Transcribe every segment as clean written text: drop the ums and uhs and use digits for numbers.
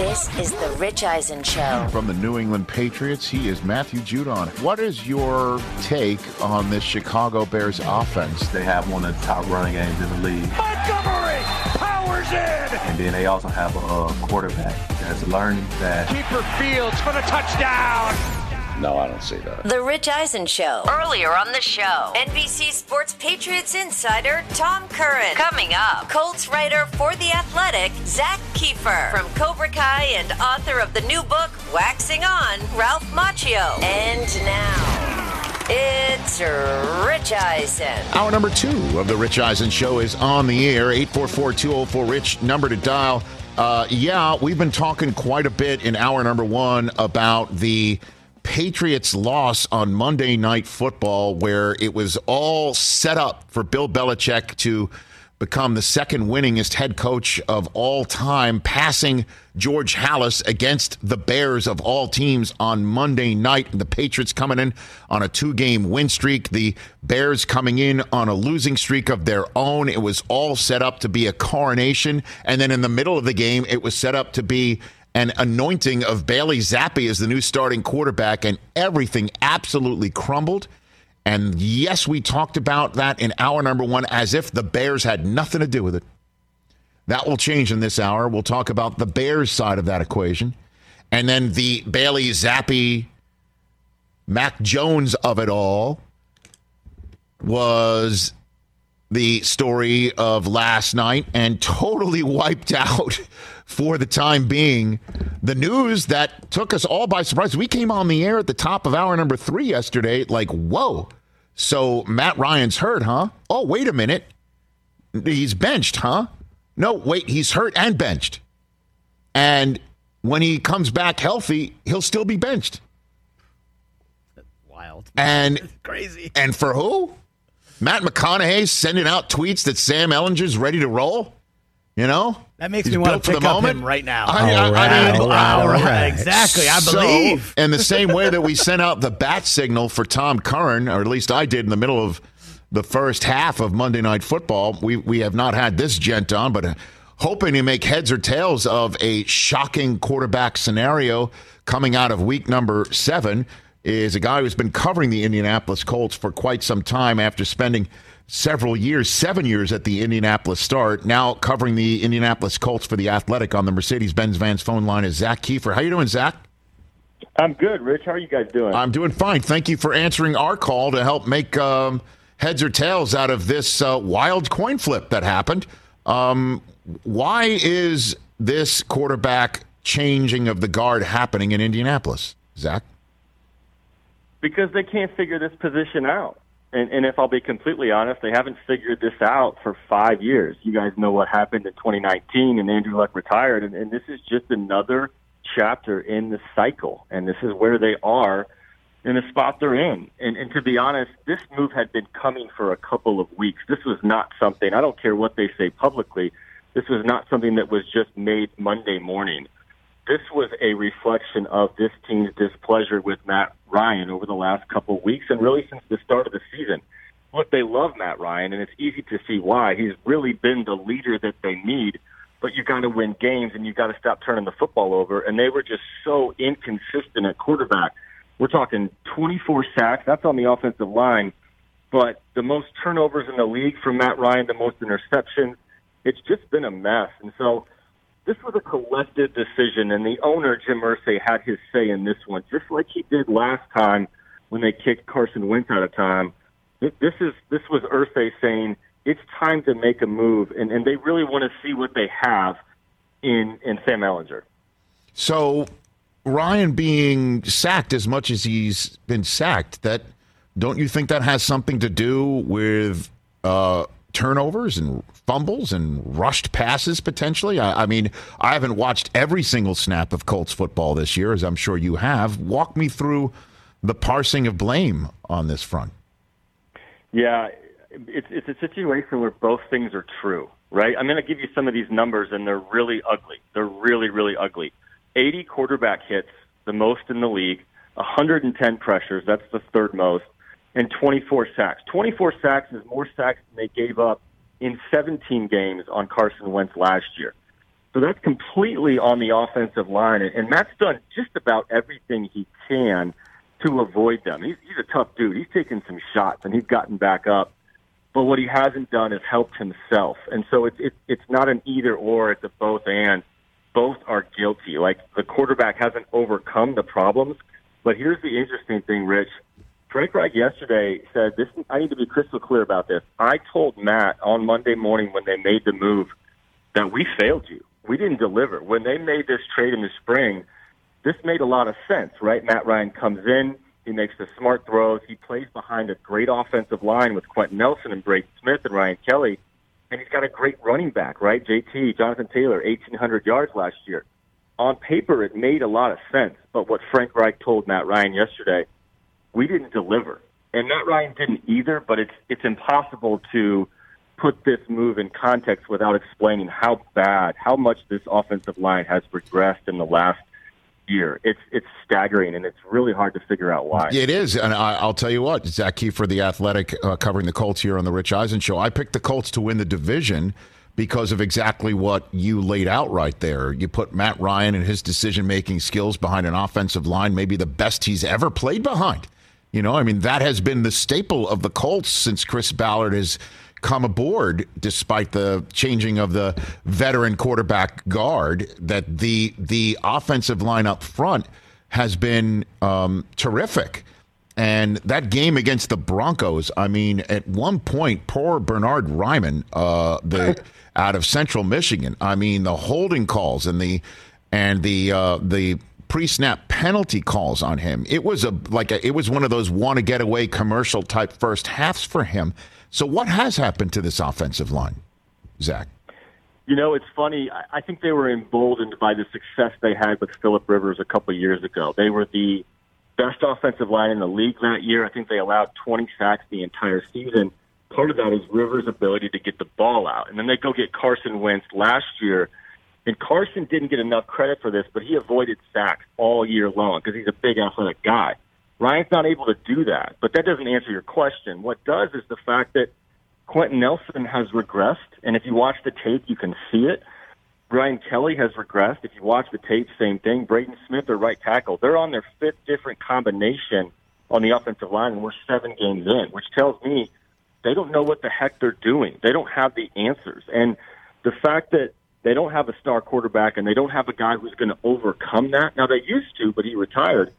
This is the Rich Eisen Show. From the New England Patriots, he is Matthew Judon. What is your take on this Chicago Bears offense? They have one of the top running games in the league. Montgomery powers in! And then they also have a quarterback that's learned that. Keeper Fields for the touchdown! No, I don't see that. The Rich Eisen Show. Earlier on the show, NBC Sports Patriots insider Tom Curran. Coming up, Colts writer for The Athletic, Zach Kiefer. From Cobra Kai and author of the new book, Waxing On, Ralph Macchio. And now, it's Rich Eisen. Hour number 2 of the Rich Eisen Show is on the air. 844-204-RICH, number to dial. We've been talking quite a bit in hour number 1 about the Patriots loss on Monday Night Football, where it was all set up for Bill Belichick to become the second winningest head coach of all time, passing George Halas against the Bears of all teams on Monday night. The Patriots coming in on a 2-game win streak, the Bears coming in on a losing streak of their own. It was all set up to be a coronation, and then in the middle of the game, it was set up to be an anointing of Bailey Zappi as the new starting quarterback, and everything absolutely crumbled. And yes, we talked about that in hour number 1 as if the Bears had nothing to do with it. That will change in this hour. We'll talk about the Bears side of that equation. And then the Bailey Zappi, Mac Jones of it all was the story of last night and totally wiped out for the time being the news that took us all by surprise. We came on the air at the top of hour number 3 yesterday like, whoa, so Matt Ryan's hurt, huh? Oh, wait a minute. He's benched, huh? No, wait, he's hurt and benched. And when he comes back healthy, he'll still be benched. That's wild. And That's crazy. And for who? Matt McConaughey sending out tweets that Sam Ellinger's ready to roll? You know? That makes me want to pick up him right now. All right. Exactly, I believe. So, in the same way that we sent out the bat signal for Tom Curran, or at least I did in the middle of the first half of Monday Night Football, we have not had this gent on, but hoping to make heads or tails of a shocking quarterback scenario coming out of week number 7 is a guy who's been covering the Indianapolis Colts for quite some time after spending several years, 7 years at the Indianapolis Star, now covering the Indianapolis Colts for The Athletic. On the Mercedes-Benz Vans phone line is Zach Kiefer. How you doing, Zach? I'm good, Rich. How are you guys doing? I'm doing fine. Thank you for answering our call to help make heads or tails out of this wild coin flip that happened. Why is this quarterback changing of the guard happening in Indianapolis, Zach? Because they can't figure this position out. And if I'll be completely honest, they haven't figured this out for 5 years. You guys know what happened in 2019, and Andrew Luck retired, and this is just another chapter in the cycle, and this is where they are in the spot they're in. And to be honest, this move had been coming for a couple of weeks. This was not something, I don't care what they say publicly, this was not something that was just made Monday morning. This was a reflection of this team's displeasure with Matt Ryan over the last couple of weeks and really since the start of the season. Look, they love Matt Ryan, and it's easy to see why. He's really been the leader that they need, but you got to win games and you got to stop turning the football over, and they were just so inconsistent at quarterback. We're talking 24 sacks. That's on the offensive line, but the most turnovers in the league from Matt Ryan, the most interceptions. It's just been a mess, and so this was a collective decision, and the owner, Jim Irsay, had his say in this one, just like he did last time when they kicked Carson Wentz out of time. This was Irsay saying it's time to make a move, and they really want to see what they have in Sam Ellinger. So Ryan being sacked as much as he's been sacked, that don't you think that has something to do with turnovers and fumbles and rushed passes potentially? I mean, I haven't watched every single snap of Colts football this year, as I'm sure you have. Walk me through the parsing of blame on this front. Yeah, it's a situation where both things are true, right? I'm going to give you some of these numbers, and they're really ugly. They're really, really ugly. 80 quarterback hits, the most in the league, 110 pressures, that's the third most, and 24 sacks. 24 sacks is more sacks than they gave up in 17 games on Carson Wentz last year. So that's completely on the offensive line. And Matt's done just about everything he can to avoid them. He's a tough dude. He's taken some shots, and he's gotten back up. But what he hasn't done is helped himself. And so it's not an either or, it's a both and. Both are guilty. Like, the quarterback hasn't overcome the problems. But here's the interesting thing, Rich. Frank Reich yesterday said, I need to be crystal clear about this. I told Matt on Monday morning when they made the move that we failed you. We didn't deliver. When they made this trade in the spring, this made a lot of sense, right? Matt Ryan comes in, he makes the smart throws, he plays behind a great offensive line with Quentin Nelson and Braden Smith and Ryan Kelly, and he's got a great running back, right? JT, Jonathan Taylor, 1,800 yards last year. On paper, it made a lot of sense, but what Frank Reich told Matt Ryan yesterday, we didn't deliver. And Matt Ryan didn't either, but it's impossible to put this move in context without explaining how much this offensive line has regressed in the last year. It's staggering, and it's really hard to figure out why. It is, and I'll tell you what, Zach Kiefer, The Athletic, covering the Colts here on the Rich Eisen Show. I picked the Colts to win the division because of exactly what you laid out right there. You put Matt Ryan and his decision-making skills behind an offensive line, maybe the best he's ever played behind. You know, I mean, that has been the staple of the Colts since Chris Ballard has come aboard, despite the changing of the veteran quarterback guard, that the offensive line up front has been terrific. And that game against the Broncos, I mean, at one point, poor Bernard Ryman, out of Central Michigan, I mean, the holding calls and the pre-snap penalty calls on him. It was it was one of those want-to-get-away commercial type first halves for him. So what has happened to this offensive line, Zach? You know, it's funny. I think they were emboldened by the success they had with Phillip Rivers a couple of years ago. They were the best offensive line in the league that year. I think they allowed 20 sacks the entire season. Part of that is Rivers' ability to get the ball out. And then they go get Carson Wentz last year. And Carson didn't get enough credit for this, but he avoided sacks all year long because he's a big athletic guy. Ryan's not able to do that, but that doesn't answer your question. What does is the fact that Quentin Nelson has regressed, and if you watch the tape, you can see it. Ryan Kelly has regressed. If you watch the tape, same thing. Braden Smith, their right tackle, they're on their fifth different combination on the offensive line, and we're 7 games in, which tells me they don't know what the heck they're doing. They don't have the answers. And the fact that they don't have a star quarterback and they don't have a guy who's going to overcome that. Now, they used to, but he retired.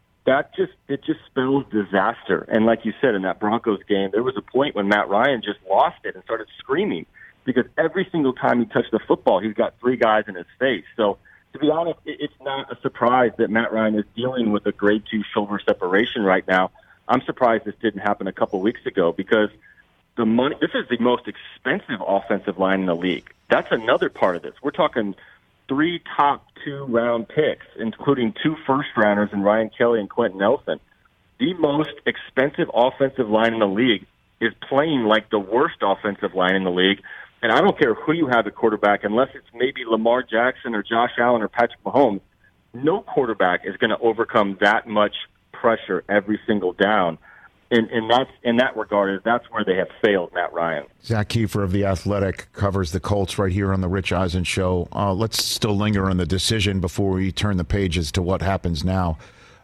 It just spells disaster. And like you said, in that Broncos game, there was a point when Matt Ryan just lost it and started screaming because every single time he touched the football, he's got 3 guys in his face. So, to be honest, it's not a surprise that Matt Ryan is dealing with a grade 2 shoulder separation right now. I'm surprised this didn't happen a couple weeks ago because this is the most expensive offensive line in the league. That's another part of this. We're talking 3 top 2-round picks, including 2 first-rounders in Ryan Kelly and Quentin Nelson. The most expensive offensive line in the league is playing like the worst offensive line in the league. And I don't care who you have at quarterback, unless it's maybe Lamar Jackson or Josh Allen or Patrick Mahomes, no quarterback is going to overcome that much pressure every single down. And that's, in that regard, that's where they have failed Matt Ryan. Zach Kiefer of The Athletic covers the Colts right here on the Rich Eisen Show. Let's still linger on the decision before we turn the pages to what happens now.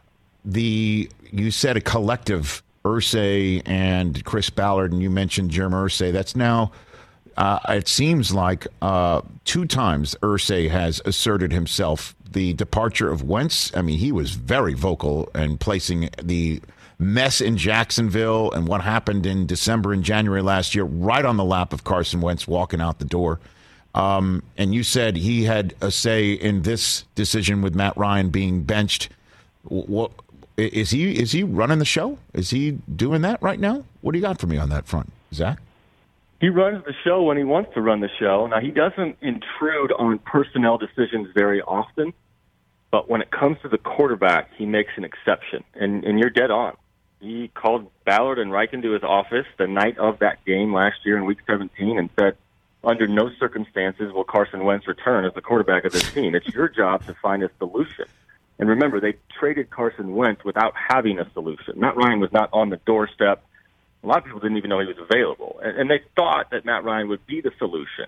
You said a collective, Irsay and Chris Ballard, and you mentioned Jim Irsay. That's now, it seems like 2 times Irsay has asserted himself. The departure of Wentz, I mean, he was very vocal and placing the mess in Jacksonville and what happened in December and January last year right on the lap of Carson Wentz walking out the door. And you said he had a say in this decision with Matt Ryan being benched. What is he running the show? Is he doing that right now? What do you got for me on that front, Zach? He runs the show when he wants to run the show. Now, he doesn't intrude on personnel decisions very often, but when it comes to the quarterback, he makes an exception. And you're dead on. He called Ballard and Reich into his office the night of that game last year in Week 17 and said, under no circumstances will Carson Wentz return as the quarterback of this team. It's your job to find a solution. And remember, they traded Carson Wentz without having a solution. Matt Ryan was not on the doorstep. A lot of people didn't even know he was available. And they thought that Matt Ryan would be the solution.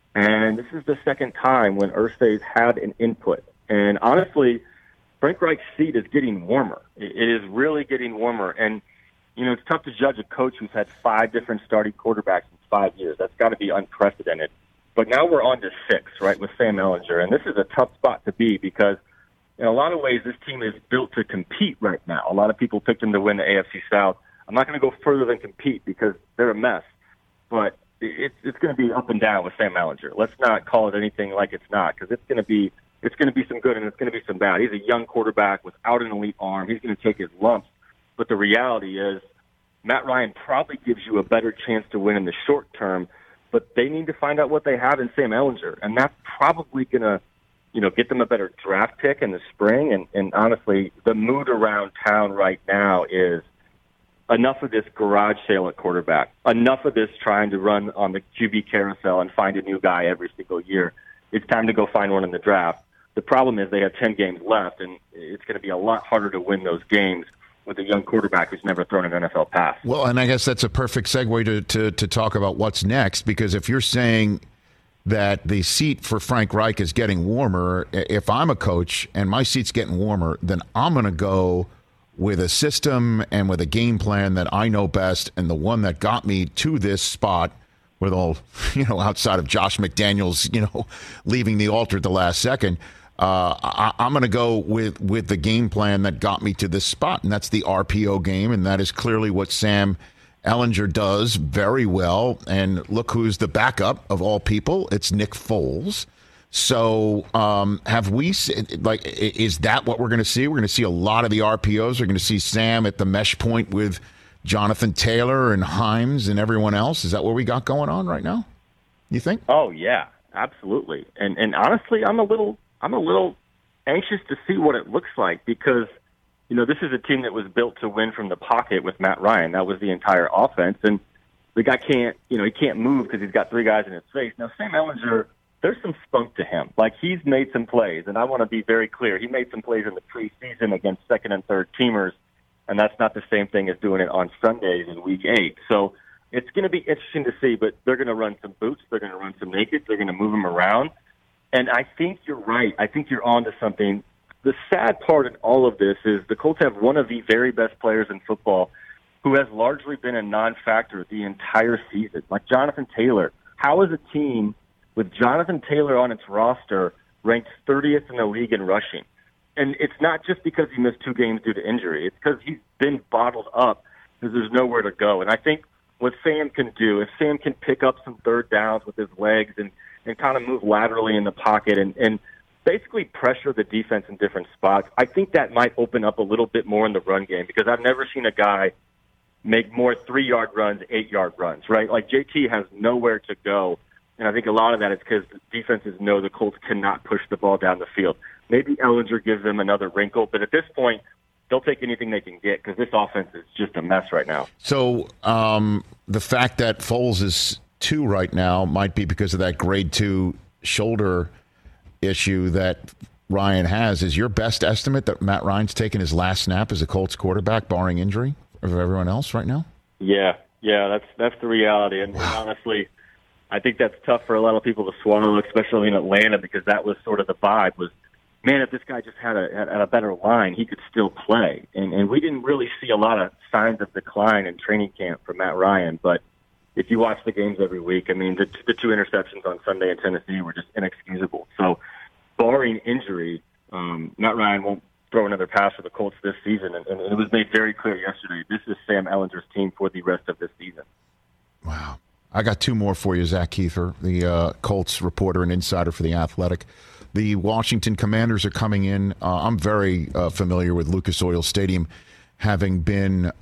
And this is the second time when Irsay's had an input. And honestly, Frank Reich's seat is getting warmer. It is really getting warmer. And, it's tough to judge a coach who's had 5 different starting quarterbacks in 5 years. That's got to be unprecedented. But now we're on to 6, right, with Sam Ehlinger. And this is a tough spot to be because in a lot of ways this team is built to compete right now. A lot of people picked them to win the AFC South. I'm not going to go further than compete because they're a mess. But it's going to be up and down with Sam Ehlinger. Let's not call it anything like it's not because it's going to be some good and it's going to be some bad. He's a young quarterback without an elite arm. He's going to take his lumps. But the reality is Matt Ryan probably gives you a better chance to win in the short term, but they need to find out what they have in Sam Ehlinger. And that's probably going to, get them a better draft pick in the spring. And honestly, the mood around town right now is enough of this garage sale at quarterback, enough of this trying to run on the QB carousel and find a new guy every single year. It's time to go find one in the draft. The problem is they have 10 games left, and it's going to be a lot harder to win those games with a young quarterback who's never thrown an NFL pass. Well, and I guess that's a perfect segue to talk about what's next, because if you're saying that the seat for Frank Reich is getting warmer, if I'm a coach and my seat's getting warmer, then I'm going to go with a system and with a game plan that I know best and the one that got me to this spot with all, outside of Josh McDaniels, leaving the altar at the last second. I'm going to go with the game plan that got me to this spot, and that's the RPO game, and that is clearly what Sam Ehlinger does very well. And look who's the backup of all people. It's Nick Foles. So is that what we're going to see? We're going to see a lot of the RPOs. We're going to see Sam at the mesh point with Jonathan Taylor and Himes and everyone else. Is that what we got going on right now, you think? Oh, yeah, absolutely. And honestly, I'm a little anxious to see what it looks like because, this is a team that was built to win from the pocket with Matt Ryan. That was the entire offense. And the guy can't move because he's got 3 guys in his face. Now, Sam Ehlinger, there's some spunk to him. Like, he's made some plays, and I want to be very clear. He made some plays in the preseason against second and third teamers, and that's not the same thing as doing it on Sundays in Week 8. So it's going to be interesting to see, but they're going to run some boots. They're going to run some nakeds. They're going to move him around. And I think you're right. I think you're on to something. The sad part in all of this is the Colts have one of the very best players in football who has largely been a non-factor the entire season, like Jonathan Taylor. How is a team with Jonathan Taylor on its roster ranked 30th in the league in rushing? And it's not just because he missed 2 games due to injury. It's because he's been bottled up because there's nowhere to go. And I think what Sam can do, if Sam can pick up some third downs with his legs and kind of move laterally in the pocket and basically pressure the defense in different spots, I think that might open up a little bit more in the run game because I've never seen a guy make more 3-yard runs, 8-yard runs, right? Like JT has nowhere to go. And I think a lot of that is because defenses know the Colts cannot push the ball down the field. Maybe Ehlinger gives them another wrinkle, but at this point, they'll take anything they can get because this offense is just a mess right now. So the fact that Foles is 2 right now might be because of that grade 2 shoulder issue that Ryan has. Is your best estimate that Matt Ryan's taking his last snap as a Colts quarterback, barring injury, of everyone else right now? Yeah, that's the reality. And honestly, I think that's tough for a lot of people to swallow, especially in Atlanta, because that was sort of the vibe was, man, if this guy just had a better line, he could still play. And we didn't really see a lot of signs of decline in training camp for Matt Ryan. But if you watch the games every week, I mean, the 2 interceptions on Sunday in Tennessee were just inexcusable. So barring injury, Matt Ryan won't throw another pass for the Colts this season. And it was made very clear yesterday, this is Sam Ehlinger's team for the rest of this season. Wow. I got 2 more for you, Zach Kiefer, the Colts reporter and insider for The Athletic. The Washington Commanders are coming in. I'm very familiar with Lucas Oil Stadium, having been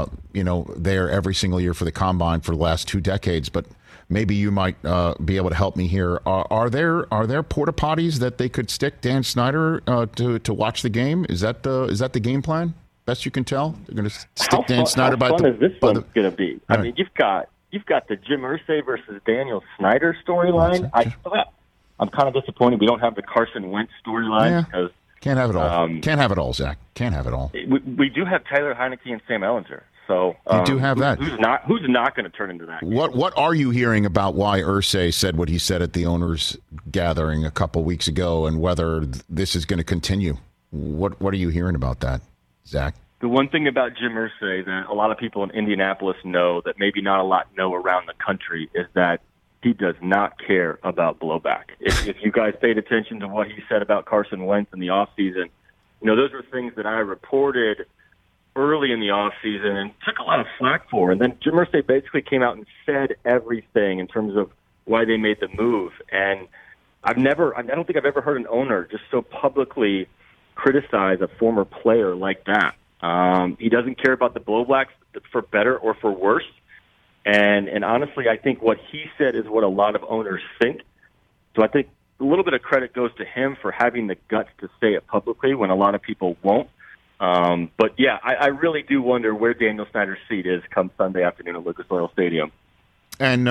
there every single year for the Combine for the last 2 decades. But maybe you might be able to help me here. Are there porta potties that they could stick Dan Snyder to watch the game? Is that the game plan? Best you can tell, they're going to stick Dan Snyder by the. How fun is this one going to be? I Right. mean, you've got the Jim Irsay versus Daniel Snyder storyline. I'm kind of disappointed we don't have the Carson Wentz storyline because can't have it all. Can't have it all, Zach. Can't have it all. We do have Tyler Heineke and Sam Ehlinger, So you do have that. Who's not going to turn into that? What are you hearing about why Irsay said what he said at the owners' gathering a couple weeks ago, and whether this is going to continue? What are you hearing about that, Zach? The one thing about Jim Irsay that a lot of people in Indianapolis know that maybe not a lot know around the country is that he does not care about blowback. If you guys paid attention to what he said about Carson Wentz in the offseason, those were things that I reported early in the offseason and took a lot of flack for. And then Jim Irsay basically came out and said everything in terms of why they made the move. And I don't think I've ever heard an owner just so publicly criticize a former player like that. He doesn't care about the blowbacks for better or for worse. And honestly, I think what he said is what a lot of owners think. So I think a little bit of credit goes to him for having the guts to say it publicly when a lot of people won't. But yeah, I really do wonder where Daniel Snyder's seat is come Sunday afternoon at Lucas Oil Stadium. And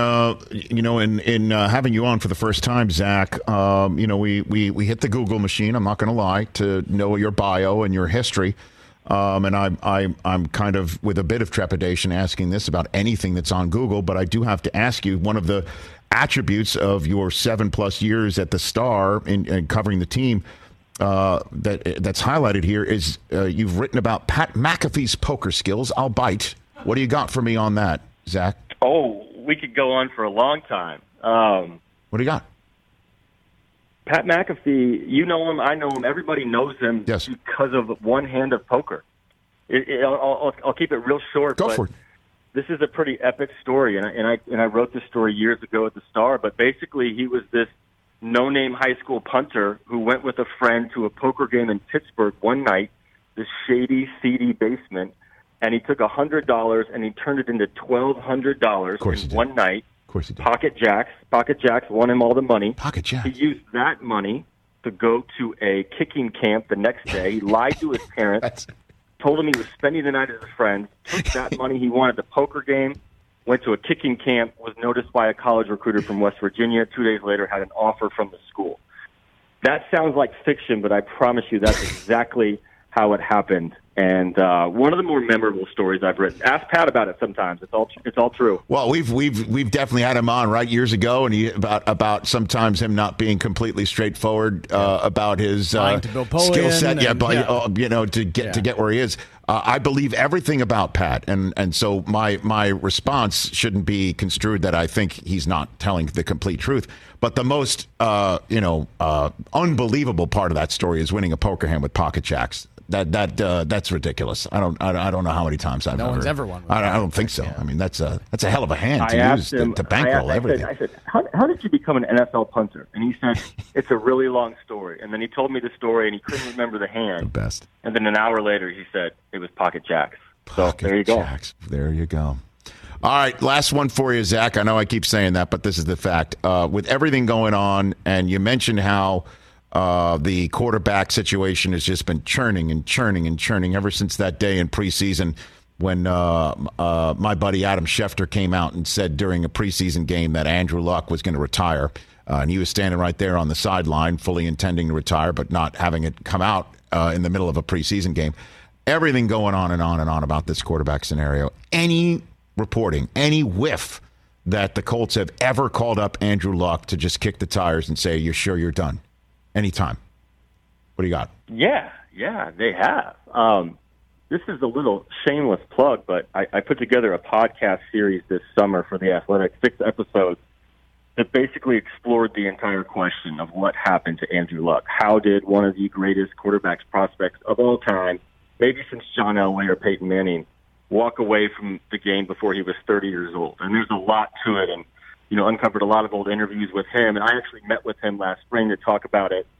in having you on for the first time, Zach, we hit the Google machine. I'm not going to lie, to know your bio and your history. And I'm kind of with a bit of trepidation asking this about anything that's on Google, but I do have to ask you, one of the attributes of your 7+ years at the Star in covering the team that's highlighted here is you've written about Pat McAfee's poker skills. I'll bite. What do you got for me on that, Zach? Oh, we could go on for a long time. What do you got? Pat McAfee, you know him, I know him, everybody knows him because of one hand of poker. I'll keep it real short. Go for it. This is a pretty epic story, and I wrote this story years ago at the Star, but basically he was this no-name high school punter who went with a friend to a poker game in Pittsburgh one night, this shady, seedy basement, and he took $100 and he turned it into $1,200 in one night. Of course he did. Pocket Jacks won him all the money. Pocket Jacks. He used that money to go to a kicking camp the next day. He lied to his parents, told him he was spending the night with his friends, took that money he won at the poker game, went to a kicking camp, was noticed by a college recruiter from West Virginia. 2 days later, had an offer from the school. That sounds like fiction, but I promise you that's exactly how it happened. And one of the more memorable stories I've written. Ask Pat about it sometimes. It's all true. Well, we've definitely had him on years ago, and about sometimes him not being completely straightforward about his skill set. To get where he is. I believe everything about Pat, and so my response shouldn't be construed that I think he's not telling the complete truth. But the most unbelievable part of that story is winning a poker hand with Pocket Jacks. That's ridiculous. I don't know how many times I've one's ever won. I don't think so. Yeah. I mean, that's a hell of a hand to use to bankroll everything. I said, how did you become an NFL punter? And he said, it's a really long story. And then he told me the story, and he couldn't remember the hand. The best. And then an hour later, he said it was Pocket Jacks. So there you go. Jacks. There you go. All right, last one for you, Zach. I know I keep saying that, but this is the fact. With everything going on, and you mentioned how the quarterback situation has just been churning and churning and churning ever since that day in preseason when my buddy Adam Schefter came out and said during a preseason game that Andrew Luck was going to retire. And he was standing right there on the sideline, fully intending to retire, but not having it come out in the middle of a preseason game. Everything going on and on and on about this quarterback scenario. Any reporting, any whiff that the Colts have ever called up Andrew Luck to just kick the tires and say, you're sure you're done? Anytime. What do you got? Yeah, they have. This is a little shameless plug, but I put together a podcast series this summer for The Athletic, 6 episodes, that basically explored the entire question of what happened to Andrew Luck. How did one of the greatest quarterbacks prospects of all time, maybe since John Elway or Peyton Manning, walk away from the game before he was 30 years old? And there's a lot to it, and uncovered a lot of old interviews with him, and I actually met with him last spring to talk about it.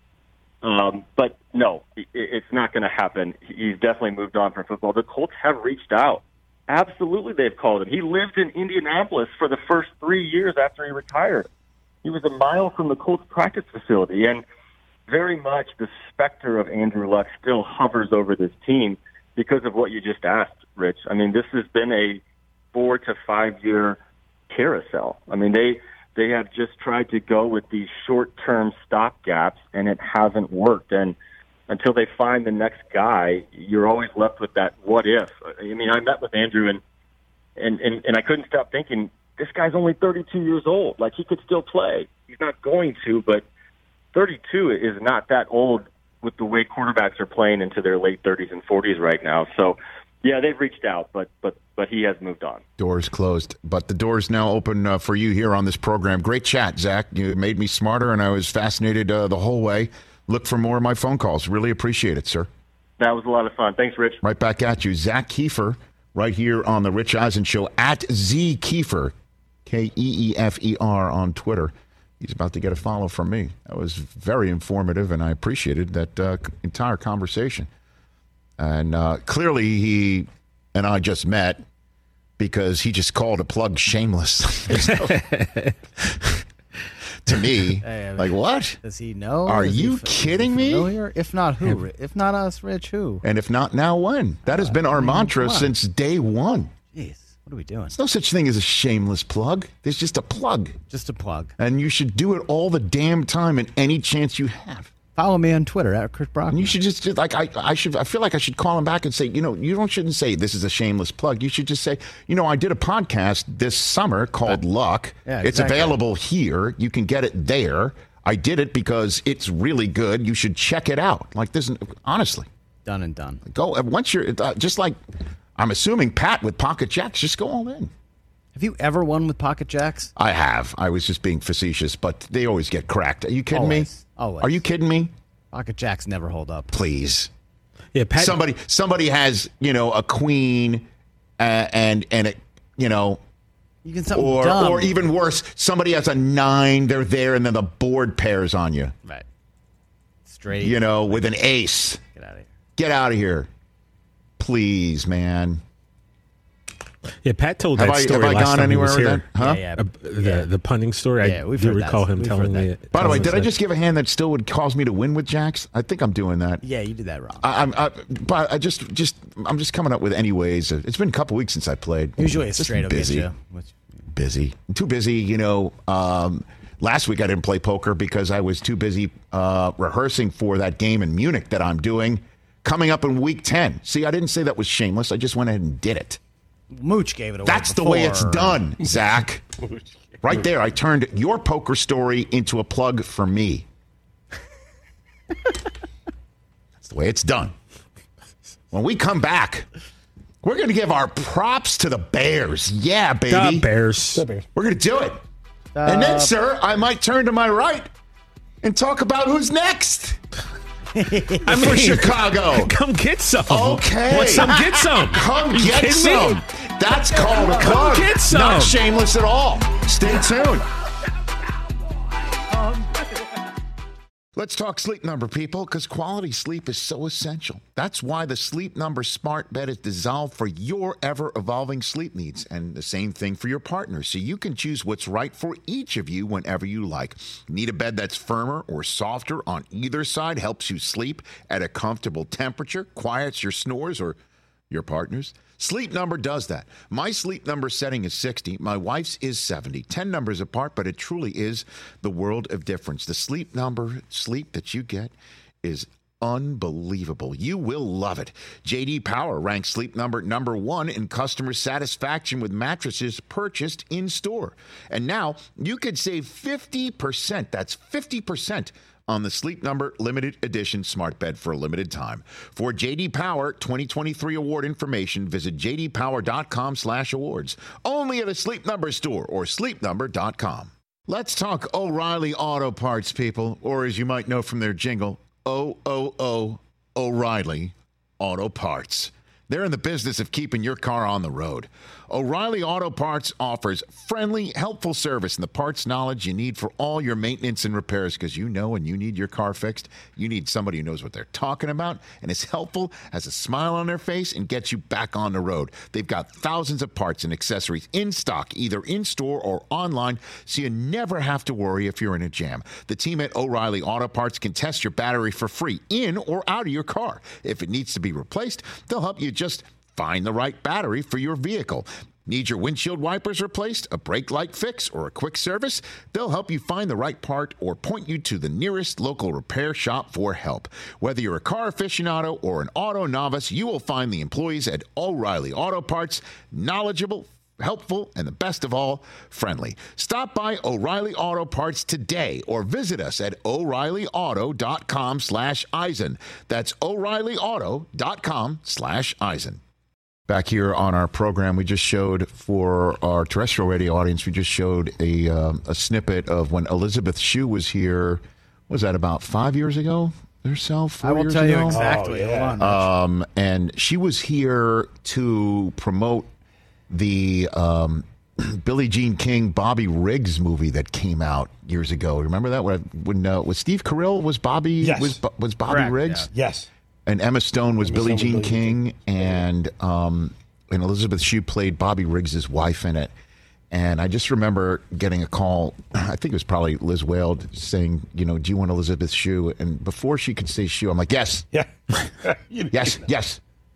But no, it's not going to happen. He's definitely moved on from football. The Colts have reached out. Absolutely, they've called him. He lived in Indianapolis for the first 3 years after he retired. He was a mile from the Colts practice facility, and very much the specter of Andrew Luck still hovers over this team because of what you just asked, Rich. I mean, this has been a 4 to 5 year carousel. I mean, they have just tried to go with these short-term stopgaps, and it hasn't worked. And until they find the next guy, you're always left with that what if. I mean, I met with Andrew, and I couldn't stop thinking, this guy's only 32 years old. Like, he could still play. He's not going to, but 32 is not that old with the way quarterbacks are playing into their late 30s and 40s right now. So, yeah, they've reached out, but he has moved on. Doors closed, but the door's now open for you here on this program. Great chat, Zach. You made me smarter, and I was fascinated the whole way. Look for more of my phone calls. Really appreciate it, sir. That was a lot of fun. Thanks, Rich. Right back at you. Zach Kiefer, right here on the Rich Eisen Show, at Z Kiefer, Keefer on Twitter. He's about to get a follow from me. That was very informative, and I appreciated that entire conversation. And clearly he and I just met because he just called a plug shameless. To me, hey, like, what? Does he know? Are you kidding me? If not, who? If not us, Rich, who? And if not, now when? That has been our mantra since day one. Jeez, what are we doing? There's no such thing as a shameless plug. There's just a plug. Just a plug. And you should do it all the damn time and any chance you have. Follow me on Twitter at Chris Brockman. And you should just like I feel like I should call him back and say, shouldn't say this is a shameless plug. You should just say, I did a podcast this summer called Luck. Yeah, It's available here. You can get it there. I did it because it's really good. You should check it out. Like this, honestly. Done and done. Go once you're just like I'm assuming Pat with Pocket Jacks. Just go all in. Have you ever won with Pocket Jacks? I have. I was just being facetious, but they always get cracked. Are you kidding me? Always. Are you kidding me? Pocket Jacks never hold up. Please. Yeah, Pat. Somebody has, a queen and it, you can something dumb. Or even worse, somebody has a 9, they're there, and then the board pairs on you. Right. Straight. With an ace. Get out of here. Get out of here. Please, man. Yeah, Pat told that story last time he was here. Huh? The punting story. Yeah, I do recall him telling me. By the way, did I just give a hand that still would cause me to win with Jacks? I think I'm doing that. Yeah, you did that wrong. I'm just coming up with any ways. It's been a couple weeks since I played. Usually it's straight up busy. Busy. Too busy. Last week I didn't play poker because I was too busy rehearsing for that game in Munich that I'm doing coming up in week 10. See, I didn't say that was shameless. I just went ahead and did it. Mooch gave it away. That's the way it's done, Zach. Right there, I turned your poker story into a plug for me. That's the way it's done. When we come back, we're going to give our props to the Bears. Yeah, baby. The Bears. We're going to do it. And then, sir, I might turn to my right and talk about who's next. For Chicago. Come get some. Okay. Want some? Get some. Come get some. That's called a plug. Get some. Not shameless at all. Stay tuned. Let's talk Sleep Number, people, because quality sleep is so essential. That's why the Sleep Number smart bed is designed for your ever-evolving sleep needs, and the same thing for your partner, so you can choose what's right for each of you whenever you like. Need a bed that's firmer or softer on either side, helps you sleep at a comfortable temperature, quiets your snores or your partner's? Sleep Number does that. My Sleep Number setting is 60. My wife's is 70. 10 numbers apart, but it truly is the world of difference. The Sleep Number sleep that you get is unbelievable. You will love it. J.D. Power ranks Sleep Number number 1 in customer satisfaction with mattresses purchased in store. And now you could save 50%. That's 50% on the Sleep Number limited edition smart bed for a limited time. For J.D. Power 2023 award information, visit jdpower.com/awards. Only at a Sleep Number store or sleepnumber.com. Let's talk O'Reilly Auto Parts, people, or as you might know from their jingle, O'Reilly Auto Parts. They're in the business of keeping your car on the road. O'Reilly Auto Parts offers friendly, helpful service and the parts knowledge you need for all your maintenance and repairs, because you know when you need your car fixed, you need somebody who knows what they're talking about and is helpful, has a smile on their face, and gets you back on the road. They've got thousands of parts and accessories in stock, either in-store or online, so you never have to worry if you're in a jam. The team at O'Reilly Auto Parts can test your battery for free in or out of your car. If it needs to be replaced, they'll help you just find the right battery for your vehicle. Need your windshield wipers replaced, a brake light fix, or a quick service? They'll help you find the right part or point you to the nearest local repair shop for help. Whether you're a car aficionado or an auto novice, you will find the employees at O'Reilly Auto Parts knowledgeable, helpful, and the best of all, friendly. Stop by O'Reilly Auto Parts today or visit us at O'ReillyAuto.com/Eisen. That's O'ReillyAuto.com/Eisen. Back here on our program, we just showed for our terrestrial radio audience, we just showed a snippet of when Elizabeth Shue was here. Was that about 5 years ago or so? 4 years ago? I will tell you exactly. Hold on, and she was here to promote the Billie Jean King, Bobby Riggs movie that came out years ago. Remember that? When was Steve Carell was Bobby? Yes. Was Bobby Correct, Riggs? Yeah. Yes. And Emma Stone was Billie Jean King, and Elizabeth Shue played Bobby Riggs' wife in it. And I just remember getting a call, I think it was probably Liz Whale, saying, do you want Elizabeth Shue? And before she could say Shue, I'm like, yes. Yeah. yes.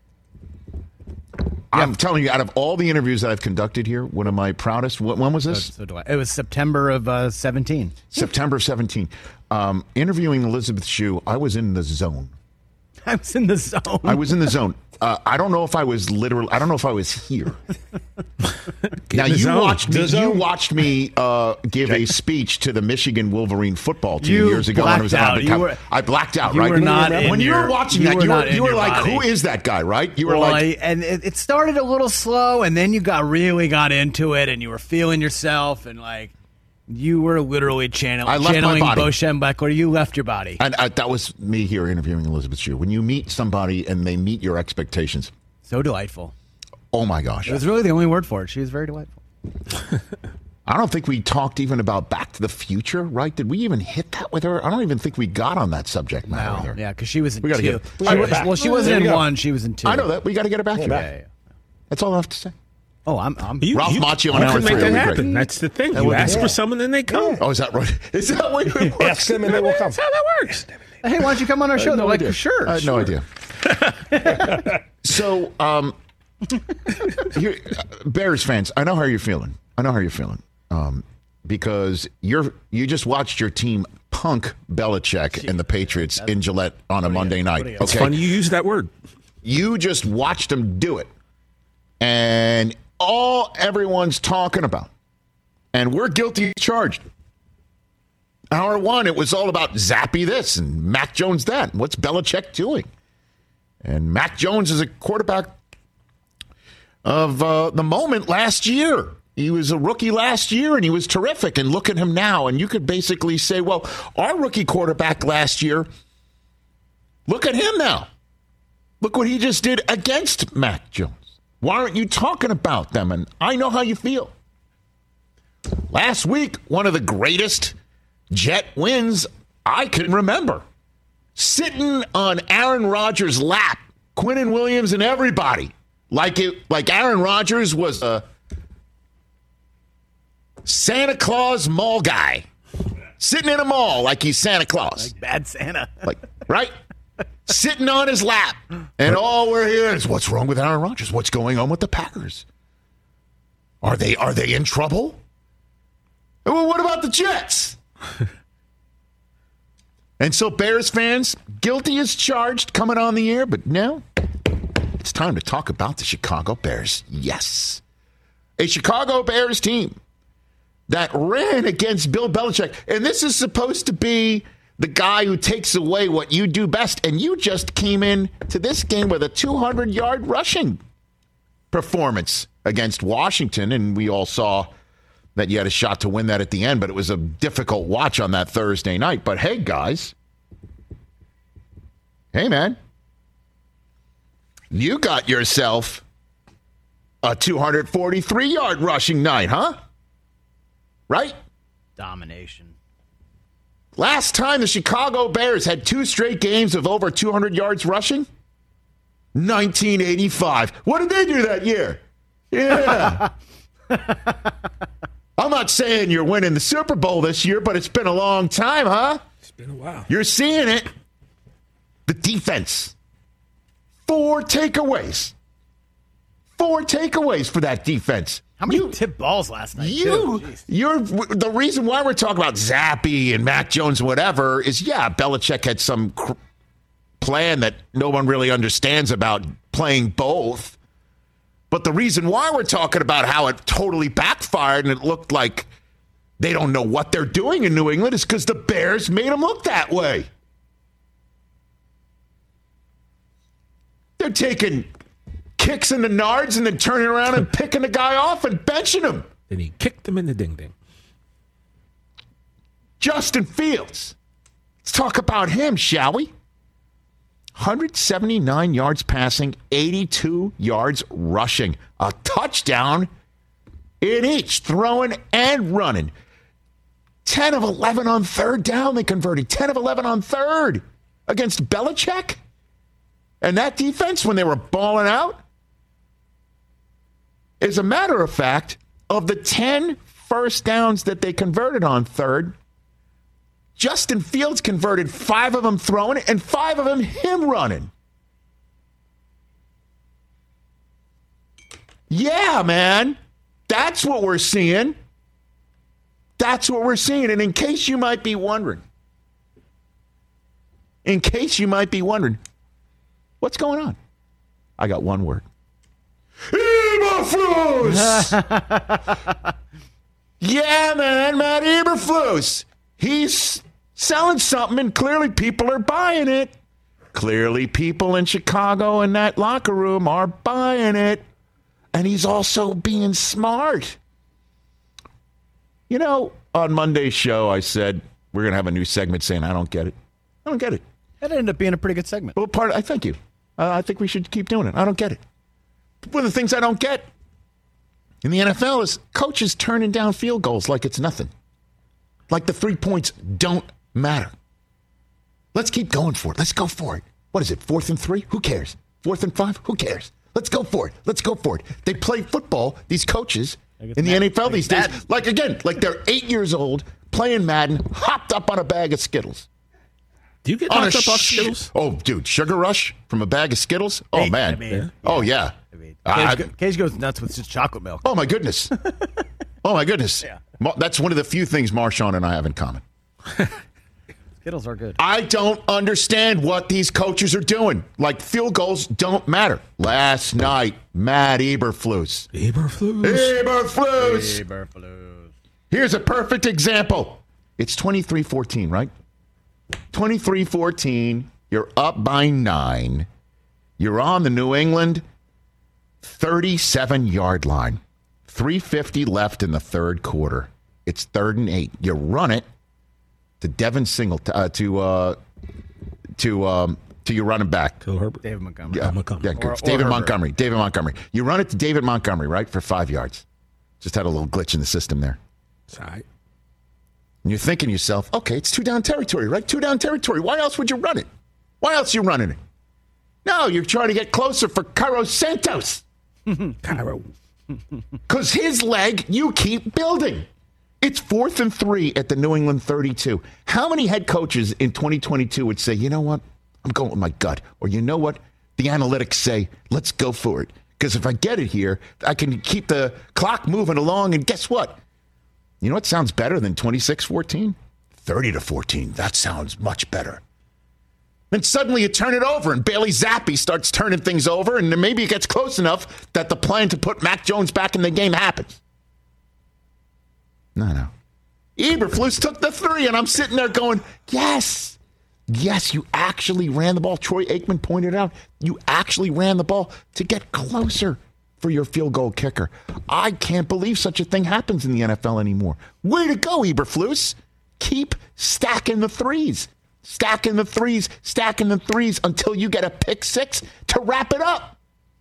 I'm telling you, out of all the interviews that I've conducted here, one of my proudest, when was this? So do I. It was September of 17. September of 17. Interviewing Elizabeth Shue, I was in the zone. I was in the zone. I don't know if I was literally. I don't know if I was here. Now you watched me give a speech to the Michigan Wolverine football team years ago when I was out. I blacked out. Right? Were not when you were watching that, you were like, "Who is that guy?" Right? You were and it started a little slow, and then you really got into it, and you were feeling yourself, and like. You were literally channeling Bo Schembechler. You left your body. And that was me here interviewing Elizabeth Shue. When you meet somebody and they meet your expectations. So delightful. Oh, my gosh. It was really the only word for it. She was very delightful. I don't think we talked even about Back to the Future, right? Did we even hit that with her? I don't even think we got on that subject matter with her. Yeah, because she was in we gotta two. She wasn't in one. She was in two. I know that. We got to get her back here. Yeah. That's all I have to say. Oh, I'm Ralph Macchio on hour 3. Make that happen. That's the thing. You ask for someone, then they come. Yeah. Oh, is that right? Is that what it works? Ask them and they will come. That's how that works. Hey, why don't you come on our show? They're like, sure. I had no idea. So, Bears fans, I know how you're feeling. Because you just watched your team punk Belichick and the Patriots in Gillette on a Monday night. It's funny you use that word. You just watched them do it. And all everyone's talking about. And we're guilty charged. Hour 1, it was all about Zappy this and Mac Jones that. What's Belichick doing? And Mac Jones is a quarterback of the moment last year. He was a rookie last year, and he was terrific. And look at him now. And you could basically say, well, our rookie quarterback last year, look at him now. Look what he just did against Mac Jones. Why aren't you talking about them? And I know how you feel. Last week, one of the greatest Jet wins I can remember. Sitting on Aaron Rodgers' lap, Quinnen Williams and everybody. Like Aaron Rodgers was a Santa Claus mall guy. Sitting in a mall like he's Santa Claus. Like bad Santa. Right? Sitting on his lap. And all we're hearing is, what's wrong with Aaron Rodgers? What's going on with the Packers? Are they in trouble? Well, what about the Jets? And so Bears fans, guilty as charged coming on the air, but now it's time to talk about the Chicago Bears. Yes. A Chicago Bears team that ran against Bill Belichick. And this is supposed to be the guy who takes away what you do best. And you just came in to this game with a 200-yard rushing performance against Washington. And we all saw that you had a shot to win that at the end. But it was a difficult watch on that Thursday night. But hey, guys. Hey, man. You got yourself a 243-yard rushing night, huh? Right? Domination. Last time the Chicago Bears had 2 straight games of over 200 yards rushing? 1985. What did they do that year? Yeah. I'm not saying you're winning the Super Bowl this year, but it's been a long time, huh? It's been a while. You're seeing it. The defense. 4 takeaways. 4 takeaways for that defense. How many tip balls last night? You're the reason why we're talking about Zappe and Mac Jones, whatever, is Belichick had some plan that no one really understands about playing both. But the reason why we're talking about how it totally backfired and it looked like they don't know what they're doing in New England is because the Bears made them look that way. They're taking kicks in the nards and then turning around and picking the guy off and benching him. Then he kicked him in the ding-ding. Justin Fields. Let's talk about him, shall we? 179 yards passing, 82 yards rushing. A touchdown in each, throwing and running. 10 of 11 on third down they converted. 10 of 11 on third against Belichick. And that defense, when they were balling out, as a matter of fact, of the 10 first downs that they converted on third, Justin Fields converted 5 of them throwing and 5 of them him running. Yeah, man. That's what we're seeing. That's what we're seeing. And in case you might be wondering, what's going on? I got one word. Eberflus! Yeah, man, Matt Eberflus. He's selling something, and clearly people are buying it. Clearly people in Chicago in that locker room are buying it. And he's also being smart. You know, on Monday's show, I said we're going to have a new segment saying, I don't get it. I don't get it. That ended up being a pretty good segment. Well, I thank you. I think we should keep doing it. I don't get it. One of the things I don't get in the NFL is coaches turning down field goals like it's nothing. Like the 3 points don't matter. Let's keep going for it. Let's go for it. What is it, 4th and 3? Who cares? 4th and 5? Who cares? Let's go for it. Let's go for it. They play football, these coaches, in the NFL these days. Like they're 8 years old, playing Madden, hopped up on a bag of Skittles. Do you get hopped up off Skittles? Oh, dude, Sugar Rush from a bag of Skittles? Oh, man. Oh, yeah. Cage goes nuts with just chocolate milk. Oh, my goodness. Yeah. That's one of the few things Marshawn and I have in common. Skittles are good. I don't understand what these coaches are doing. Like, field goals don't matter. Last night, Matt Eberflus. Here's a perfect example. It's 23-14, right? 23-14. You're up by 9. You're on the New England 37-yard line. 3:50 left in the third quarter. It's 3rd and 8. You run it to Devin Singleton, to your running back. Phil Herbert. David Montgomery. Yeah, good. David Montgomery. You run it to David Montgomery, right, for 5 yards. Just had a little glitch in the system there. It's all right. And you're thinking to yourself, okay, it's 2 down territory, right? 2 down territory. Why else would you run it? Why else are you running it? No, you're trying to get closer for Cairo Santos. Cairo. Because his leg, you keep building. It's 4th and 3 at the New England 32. How many head coaches in 2022 would say, you know what? I'm going with my gut. Or you know what? The analytics say, let's go for it. Because if I get it here, I can keep the clock moving along. And guess what? You know what sounds better than 26-14? 30-14. That sounds much better. Then suddenly you turn it over, and Bailey Zappe starts turning things over, and then maybe it gets close enough that the plan to put Mac Jones back in the game happens. No. Eberflus took the 3, and I'm sitting there going, yes, you actually ran the ball. Troy Aikman pointed out, you actually ran the ball to get closer for your field goal kicker. I can't believe such a thing happens in the NFL anymore. Way to go, Eberflus. Keep stacking the 3s. Stacking the threes until you get a pick 6 to wrap it up.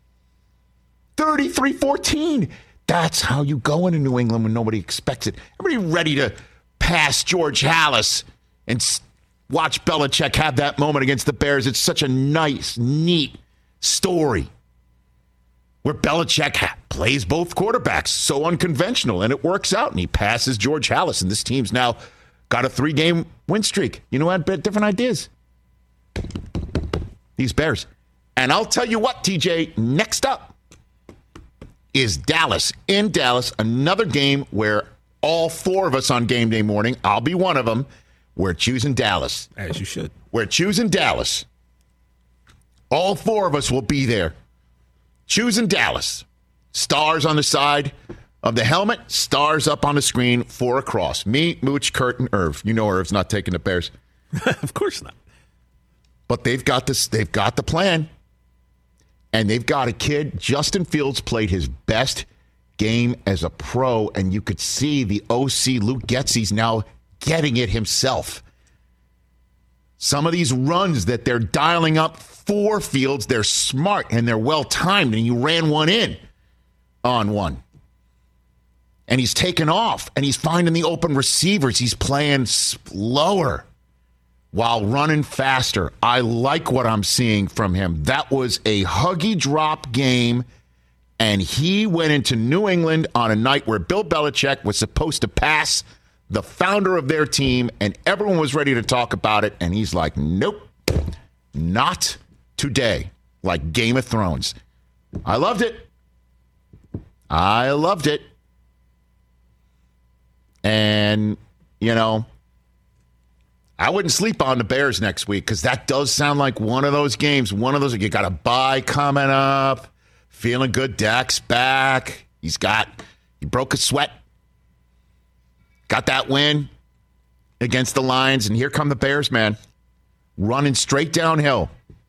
33-14. That's how you go into New England when nobody expects it. Everybody ready to pass George Halas and watch Belichick have that moment against the Bears. It's such a nice, neat story where Belichick plays both quarterbacks. So unconventional, and it works out, and he passes George Halas, and this team's now got a 3-game win streak. You know what? Different ideas. These Bears. And I'll tell you what, TJ, next up, is Dallas. In Dallas, another game where all four of us on game day morning, I'll be one of them, we're choosing Dallas. As you should. We're choosing Dallas. All four of us will be there. Choosing Dallas. Stars on the side of the helmet, stars up on the screen, 4 across. Me, Mooch, Kurt, and Irv. You know Irv's not taking the Bears. Of course not. But they've got this. They've got the plan. And they've got a kid. Justin Fields played his best game as a pro, and you could see the OC Luke Getsy's now getting it himself. Some of these runs that they're dialing up for Fields, they're smart and they're well-timed, and you ran one in on one. And he's taken off, and he's finding the open receivers. He's playing slower while running faster. I like what I'm seeing from him. That was a huggy drop game, and he went into New England on a night where Bill Belichick was supposed to pass the founder of their team, and everyone was ready to talk about it, and he's like, nope, not today, like Game of Thrones. I loved it. I loved it. And, you know, I wouldn't sleep on the Bears next week because that does sound like one of those games, one of those, you got a bye coming up, feeling good, Dak's back, he broke a sweat. Got that win against the Lions, and here come the Bears, man, running straight downhill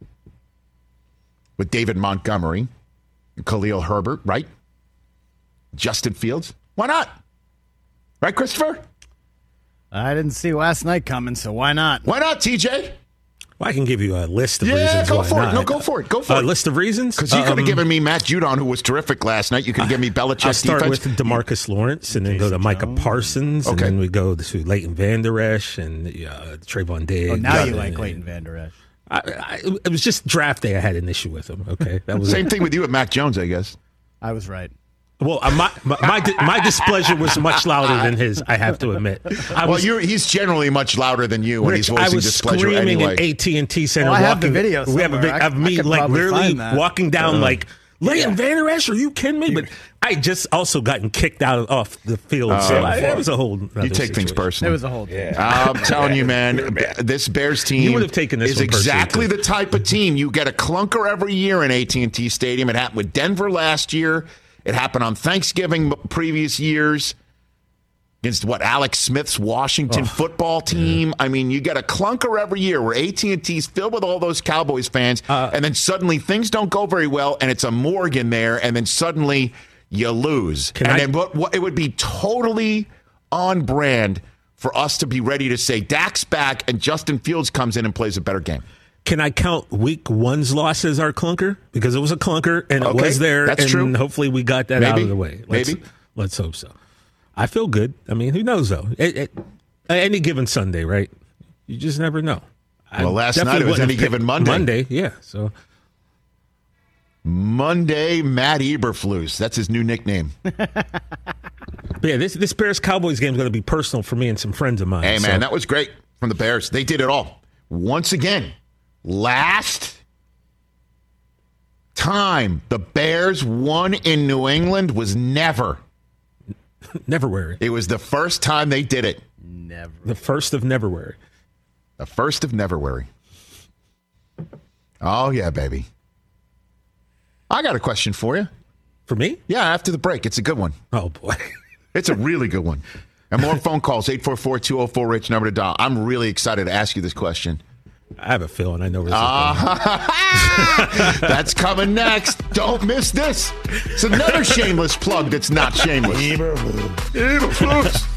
with David Montgomery, Khalil Herbert, right? Justin Fields. Why not? Right, Christopher? I didn't see last night coming, so why not? Why not, TJ? Well, I can give you a list of reasons go why for not. it. No, go for it. Go for it. A list of reasons? Because you could have given me Matt Judon, who was terrific last night. You could give me Belichick's I'll start defense. with DeMarcus Lawrence, and then go to Micah Parsons, and then we go to Leighton Vander Esch and Trayvon Diggs. Oh, now you like Leighton Vander Esch. It was just draft day I had an issue with him, okay? That was Same thing with you at Mac Jones, I guess. I was right. Well, my displeasure was much louder than his, I have to admit. He's generally much louder than you when Rich, he's voicing displeasure anyway. I was screaming in AT&T Center. I have the video We have a video of me like literally walking down like, Leighton Vander Esch, are you kidding me? But I just also gotten kicked off the field. It was a whole You take things personally. It was a whole I'm telling you, man, this Bears team would have taken this is exactly the type of team. You get a clunker every year in AT&T Stadium. It happened with Denver last year. It happened on Thanksgiving previous years against Alex Smith's Washington football team. Yeah. I mean, you get a clunker every year where AT&T's filled with all those Cowboys fans, and then suddenly things don't go very well, and it's a morgue in there, and then suddenly you lose. Then it would be totally on brand for us to be ready to say Dak's back and Justin Fields comes in and plays a better game. Can I count week one's loss as our clunker? Because it was a clunker, and it was there. That's true. Hopefully we got that out of the way. Let's hope so. I feel good. I mean, who knows, though? Any given Sunday, right? You just never know. Well, last night it was any given Monday. Monday, yeah. So Monday, Matt Eberflus. That's his new nickname. But yeah, this Bears-Cowboys game is going to be personal for me and some friends of mine. Hey, man, that was great from the Bears. They did it all. Once again, last time the Bears won in New England was never. Neverwhere. It was the first time they did it. Never. The first of Neverwhere. The first of Neverwhere. Oh, yeah, baby. I got a question for you. For me? Yeah, after the break. It's a good one. Oh, boy. It's a really good one. And more phone calls, 844-204-RICH, number to dial. I'm really excited to ask you this question. I have a feeling I know where this is going. That's coming next. Don't miss this. It's another shameless plug that's not shameless. Eberflus.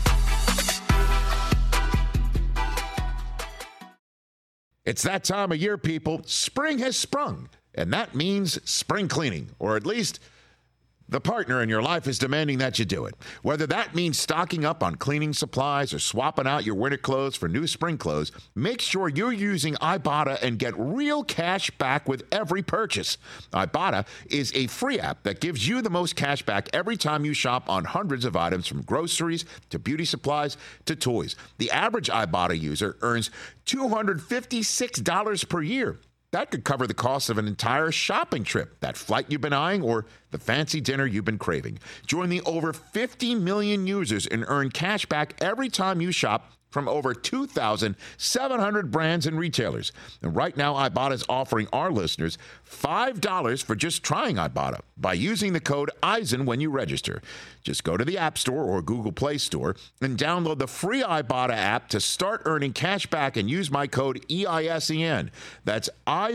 It's that time of year, people. Spring has sprung, and that means spring cleaning, or at least the partner in your life is demanding that you do it. Whether that means stocking up on cleaning supplies or swapping out your winter clothes for new spring clothes, make sure you're using Ibotta and get real cash back with every purchase. Ibotta is a free app that gives you the most cash back every time you shop on hundreds of items, from groceries to beauty supplies to toys. The average Ibotta user earns $256 per year. That could cover the cost of an entire shopping trip, that flight you've been eyeing, or the fancy dinner you've been craving. Join the over 50 million users and earn cash back every time you shop from over 2,700 brands and retailers. And right now, Ibotta is offering our listeners $5 for just trying Ibotta by using the code EISEN when you register. Just go to the App Store or Google Play Store and download the free Ibotta app to start earning cash back and use my code EISEN. That's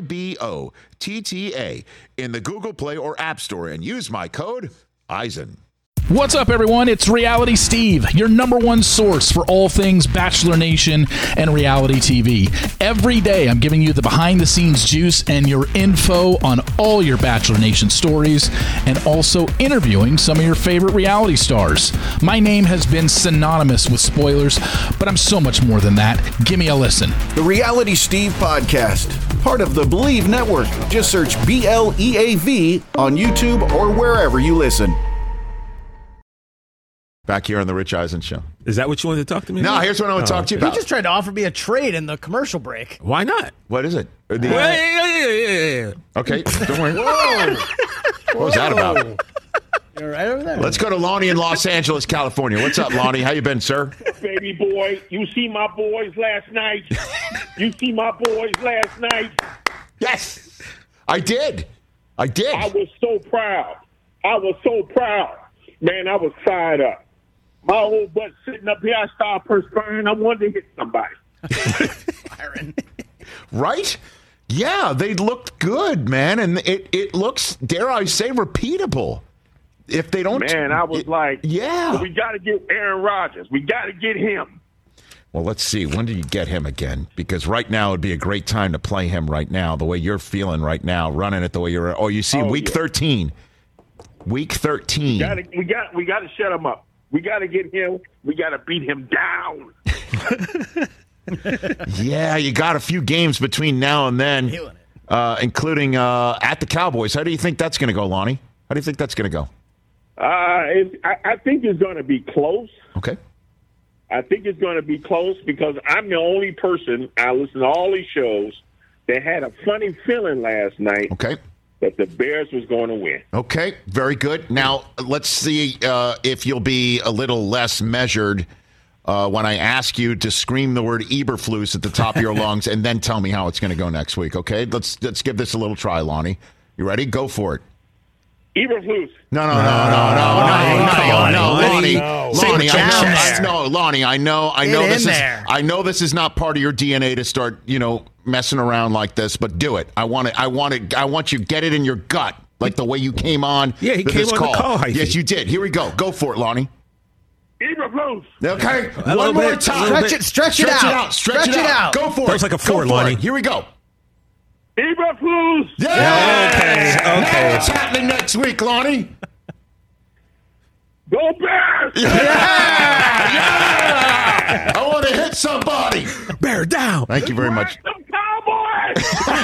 IBOTTA in the Google Play or App Store and use my code EISEN. What's up, everyone? It's Reality Steve, your number one source for all things Bachelor Nation and reality TV. Every day, I'm giving you the behind-the-scenes juice and your info on all your Bachelor Nation stories, and also interviewing some of your favorite reality stars. My name has been synonymous with spoilers, but I'm so much more than that. Give me a listen. The Reality Steve Podcast, part of the Believe Network. Just search BLEAV on YouTube or wherever you listen. Back here on the Rich Eisen Show. Is that what you wanted to talk to me about? No, here's what I want to talk to you about. He just tried to offer me a trade in the commercial break. Why not? What is it? Yeah. Okay, don't worry. Whoa. What was that about? You're right over there. Let's go to Lonnie in Los Angeles, California. What's up, Lonnie? How you been, sir? Baby boy, you see my boys last night? Yes, I did. I was so proud. Man, I was fired up. My old butt sitting up here, I started perspiring. I wanted to hit somebody. Right? Yeah, they looked good, man. And it looks, dare I say, repeatable. If they don't... Man, I was yeah. We got to get Aaron Rodgers. We got to get him. Well, let's see. When do you get him again? Because right now would be a great time to play him right now, the way you're feeling right now, running it the way you're... Oh, you see, week 13. Week 13. We got to shut him up. We got to get him. We got to beat him down. Yeah, you got a few games between now and then, including at the Cowboys. How do you think that's going to go, Lonnie? How do you think that's going to go? I think it's going to be close. Okay. I think it's going to be close because I'm the only person, I listen to all these shows, that had a funny feeling last night. Okay. That the Bears was going to win. Okay, very good. Now, let's see if you'll be a little less measured when I ask you to scream the word Eberflus at the top of your lungs and then tell me how it's going to go next week, okay? Let's give this a little try, Lonnie. You ready? Go for it. Eberflus. No, Lonnie, I know this is not part of your DNA to start, messing around like this, but do it. I want you to get it in your gut, like the way you came on. Yeah, he came on the call. Yes, you did. Here we go. Go for it, Lonnie. Eberflus. Okay, one more time. Stretch it out. Go for it. That was like a 4, Lonnie. Here we go. Eberflus. Yeah. Okay. What's happening next week, Lonnie? Go Bears. Yeah. I want to hit somebody. Bear down. Thank you very much. Some Cowboys.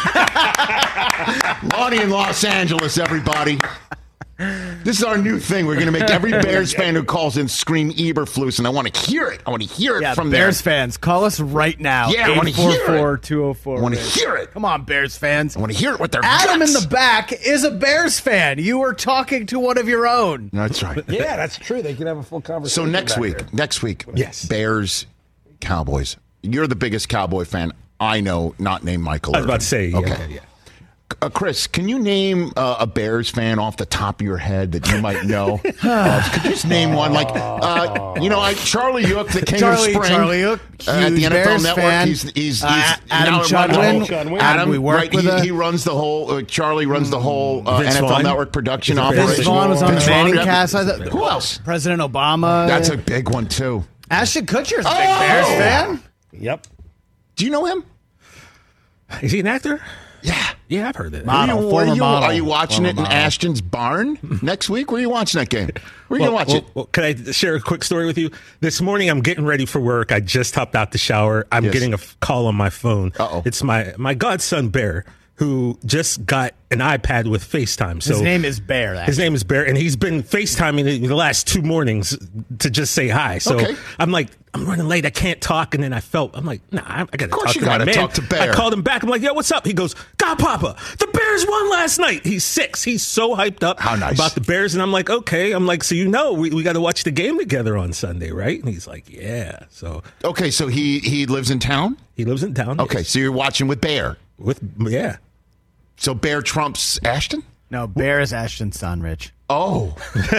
Lonnie in Los Angeles, everybody. This is our new thing. We're going to make every Bears fan who calls in scream Eberflus, and I want to hear it. I want to hear it from Bears fans, call us right now. Yeah, I want to hear it. 844-204. I want to hear it. Come on, Bears fans. I want to hear it with their Adam guts. in the back is a Bears fan. You were talking to one of your own. That's right. Yeah, that's true. They can have a full conversation. So next week, yes, Bears, Cowboys. You're the biggest Cowboy fan I know, not named Michael. I was about to say, okay. Yeah. Chris, can you name a Bears fan off the top of your head that you might know? Could you just name one? Like, Charlie Yook, the king of spring. Charlie Yook, at the NFL Bears Network. Fan. He's Adam Chudwin. Adam, we work with he runs the whole. Charlie runs the whole NFL Vaughn? Network production operation. Vince Vaughn was on the Manning cast. Who else? President Obama. That's a big one too. Ashton Kutcher's a big Bears fan. Yep. Do you know him? Is he an actor? Yeah, I've heard that. Former model. Are you watching it in Ashton's barn next week? Where are you watching that game? Where are you going to watch it? Well, can I share a quick story with you? This morning, I'm getting ready for work. I just hopped out the shower. I'm getting a call on my phone. Uh-oh. It's my godson, Bear, who just got an iPad with FaceTime. So his name is Bear. Actually. His name is Bear, and he's been FaceTiming the last 2 mornings to just say hi. So I'm like, I'm running late. I can't talk. And then I'm like, nah, I got to talk to my man. Talk to Bear. I called him back. I'm like, yo, what's up? He goes, God, Papa, the Bears won last night. He's 6. He's so hyped up about the Bears. And I'm like, okay. I'm like, so we got to watch the game together on Sunday, right? And he's like, yeah. So okay, so he lives in town? He lives in town. Okay, so you're watching with Bear. Yeah. So Bear trumps Ashton? No, Bear is Ashton's son, Rich. Oh.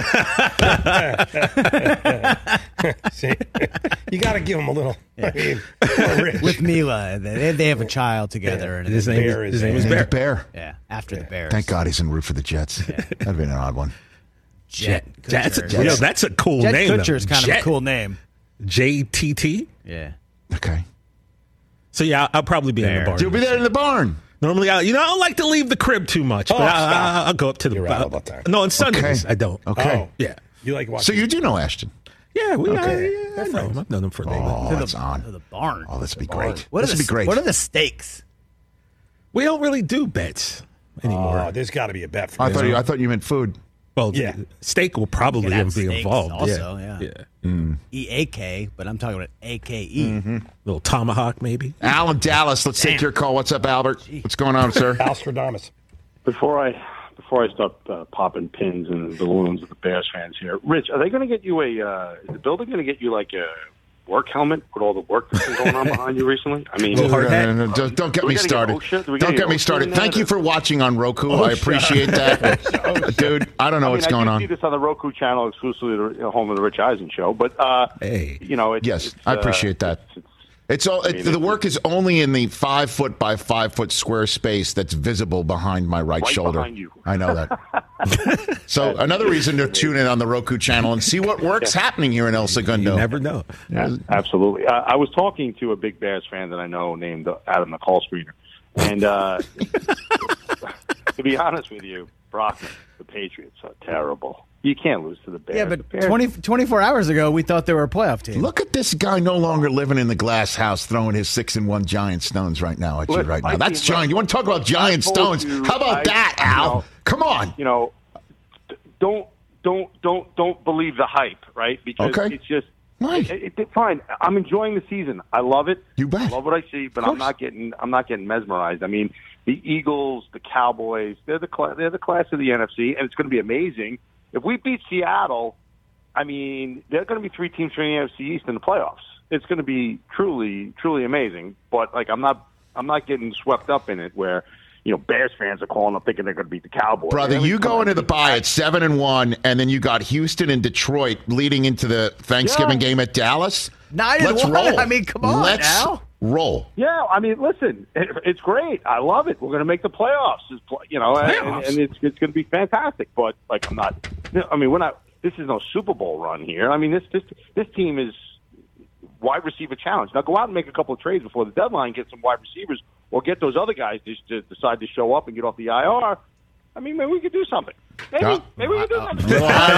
See, you got to give him a little. Yeah. With Mila, they have a child together, and his name is Bear. Yeah, after the Bears. Thank God he's in root for the Jets. Yeah. That'd have been an odd one. Jet. That's a cool Jet name. Kutcher is kind of a cool name. JTT. Yeah. Okay. So yeah, I'll probably be in the barn. You'll be there in the barn. Normally, I don't like to leave the crib too much, but I'll go up to the. You're out about that. No, on Sundays I don't. Okay. Oh, yeah. You like watching? So you do know Ashton? Yeah, I know him. I've known him for a little bit. Oh, that's on. To the barn. Oh, this would be great. What are the stakes? We don't really do bets anymore. Oh, there's got to be a bet for I thought you meant food. Well, yeah, steak will probably be involved. Also, yeah. EAK, but I'm talking about AKE. Little tomahawk, maybe. Al in Dallas, let's take your call. What's up, Albert? What's going on, sir? Alstradamus. Before I start popping pins and balloons with the Bears fans here, Rich, are they going to get you is the building going to get you like a work helmet with all the work that's been going on behind you recently? I mean, don't get me started. Don't get me started. Thank you for watching on Roku. I appreciate that, dude. I don't know what's going on. I see this on the Roku channel exclusively, the home of the Rich Eisen show. But hey, I appreciate that. The work is only in the 5 foot by 5 foot square space that's visible behind my right shoulder. Behind you. I know that. So another reason to tune in on the Roku channel and see what work's happening here in El Segundo. You never know. Yeah, absolutely. I was talking to a big Bears fan that I know named Adam, the call screener. And to be honest with you, Brockman, the Patriots are terrible. You can't lose to the Bears. Yeah, but 24 hours ago, we thought they were a playoff team. Look at this guy no longer living in the glass house throwing his 6-1 Giant Stones right now at you right now. That's Giant. You want to talk about Giant Stones? How about that, Al? Come on. Don't believe the hype, right? Because it's just fine. I'm enjoying the season. I love it. You bet. I love what I see, but I'm not getting mesmerized. I mean, the Eagles, the Cowboys, they're the class of the NFC, and it's going to be amazing. If we beat Seattle, I mean, there are going to be 3 teams from the NFC East in the playoffs. It's going to be truly, truly amazing. But I'm not getting swept up in it where Bears fans are calling up thinking they're going to beat the Cowboys. Brother, you go into the bye at 7-1, and then you got Houston and Detroit leading into the Thanksgiving game at Dallas. 9-1. Roll. I mean, come on, Al. Roll. Yeah, I mean, listen, it's great. I love it. We're going to make the playoffs. And it's going to be fantastic. But I'm not. I mean, we're not. This is no Super Bowl run here. I mean, this team is wide receiver challenge. Now go out and make a couple of trades before the deadline, get some wide receivers, or get those other guys to decide to show up and get off the IR. I mean, maybe we could do something. Maybe we could do something.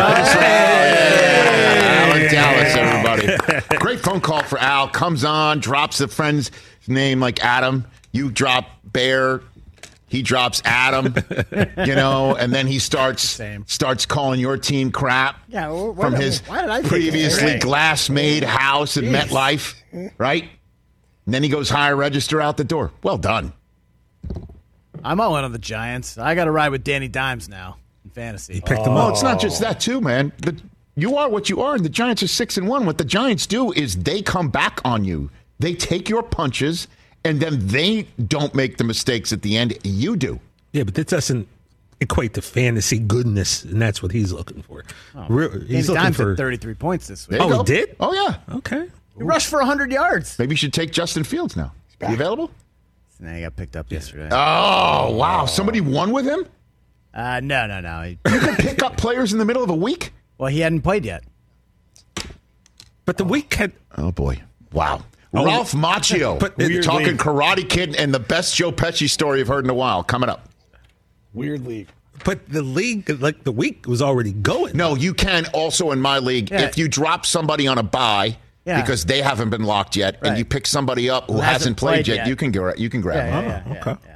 Al in Dallas, everybody. Great phone call for Al. Comes on, drops the friend's name like Adam. You drop Bear. He drops Adam, and then he starts calling your team crap from his previously glass-made house in MetLife, right? And then he goes higher register out the door. Well done. I'm all in on the Giants. I got to ride with Danny Dimes now in fantasy. Picked them up. It's not just that, too, man. You are what you are, and the Giants are 6-1. What the Giants do is they come back on you. They take your punches, and then they don't make the mistakes at the end. You do. Yeah, but that doesn't equate to fantasy goodness, and that's what he's looking for. He's looking for 33 points this week. He did? Oh, yeah. Okay. He rushed for 100 yards. Maybe you should take Justin Fields now. Is he available? He got picked up yesterday. Oh, wow. Somebody won with him? No. You can pick up players in the middle of a week? Well, he hadn't played yet. But the week had... Oh, boy. Wow. Ralph Macchio. Talking Karate Kid and the best Joe Pesci story you've heard in a while. Coming up. Weird league. But the league, the week was already going. No, you can also in my league, if you drop somebody on a bye... Yeah. Because they haven't been locked yet, and you pick somebody up who hasn't played yet. You can grab them. Yeah.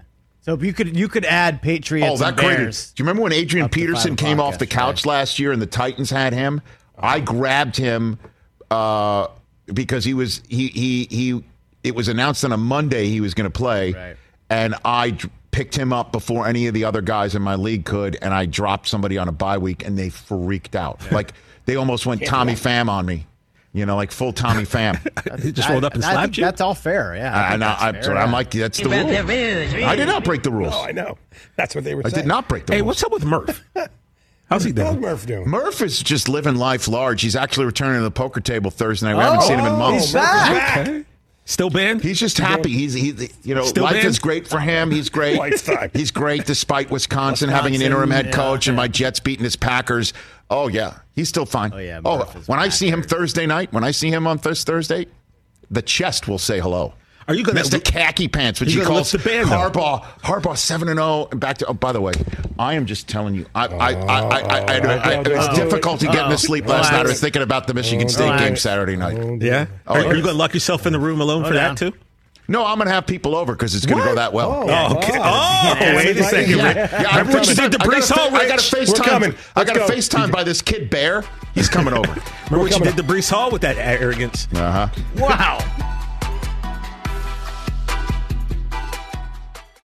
So you could add Patriots and Bears. Do you remember when Adrian Peterson came off the couch last year and the Titans had him? I grabbed him because it was announced on a Monday he was going to play, and I picked him up before any of the other guys in my league could, and I dropped somebody on a bye week, and they freaked out. Like they almost went Tommy Pham on me. Like full Tommy Pham. He just rolled up and slapped you? That's all fair, yeah. I'm like, that's the rule. I did not break the rules. No, I know. That's what they were saying. I did not break the rules. Hey, what's up with Murph? How's he doing? Murph doing? Murph is just living life large. He's actually returning to the poker table Thursday night. We haven't seen him in months. He's back. Okay. Still banned? He's just happy. Life is great for him. He's great. Lifetime. He's great despite Wisconsin having an interim head coach and my Jets beating his Packers. Oh, yeah. He's still fine. Oh, yeah. When I see him Thursday night, when I see him on Thursday, the chest will say hello. Are you going to Mr. Khaki Pants, which he calls Harbaugh 7-0. And back to. Oh, by the way, I am just telling you, I was difficulty getting to sleep last night. I was thinking about the Michigan State game Saturday night. Yeah. Are you going to lock yourself in the room alone for that too? No, I'm going to have people over because it's going to go that well. Okay. Wait a second. Remember what you did to Breece Hall? I got a FaceTime. I got a FaceTime by this kid Bear. He's coming over. Remember what you did to Breece Hall with that arrogance? Uh-huh. Wow.